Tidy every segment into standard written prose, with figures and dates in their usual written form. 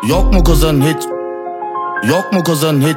Yok mu kızın hiç? Yok mu kızın hiç?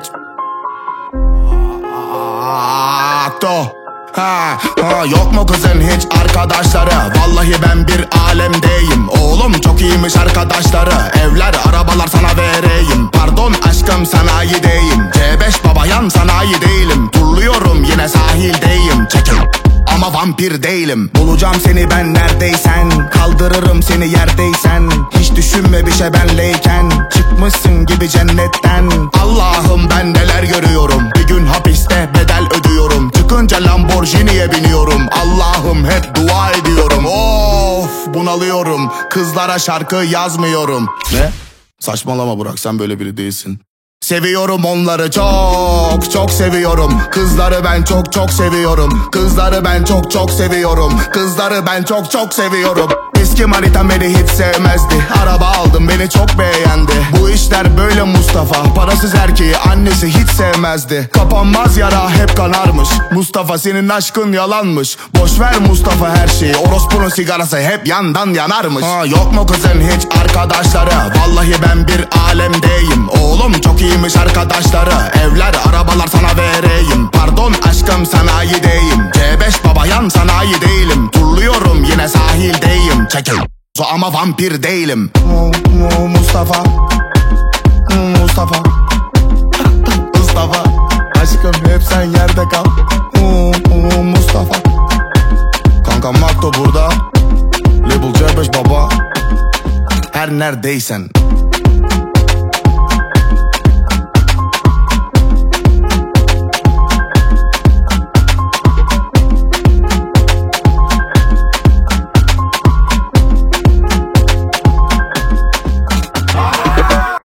Yok mu kızın hiç arkadaşları? Vallahi ben bir alemdeyim. Oğlum çok iyiymiş arkadaşları. Evler, arabalar sana vereyim. Pardon aşkım sanayideyim. C5 babayan sanayi değilim. Turluyorum yine sahildeyim. Çekil ama vampir değilim. Bulacağım seni ben neredeysen. Kaldırırım seni yerdeysen. Hiç düşünme bir şey benleyken. Çıkmışsın gibi cennetten. Allah'ım ben neler görüyorum. Bir gün hapiste bedel ödüyorum. Çıkınca Lamborghini'ye biniyorum. Allah'ım hep dua ediyorum. Of bunalıyorum. Kızlara şarkı yazmıyorum. Ne? Saçmalama Burak, sen böyle biri değilsin. Seviyorum onları çok çok seviyorum. Kızları ben çok çok seviyorum. Kızları ben çok çok seviyorum. Kızları ben çok çok seviyorum. Eski manitam beni hiç sevmezdi. Araba aldım beni çok beğendi. Bu işler böyle Mustafa. Parasız erkeği annesi hiç sevmezdi. Kapanmaz yara hep kanarmış. Mustafa senin aşkın yalanmış. Boşver Mustafa her şeyi. Orospunun sigarası hep yandan yanarmış. Yok mu kızın hiç arkadaşları? Vallahi ben bir alemdeyim. Oğlum çok iyiymiş arkadaşları. Evler, arabalar sana vereyim. Pardon aşkım sanayideyim. C5 babayan sanayi değilim. Turluyorum yine sahildeyim. Çekil ama vampir değilim. Mustafa Mustafa Mustafa aşkım hep sen yerde kal. Mustafa Kankam Makto burada. Label C5 baba. Her neredeysen.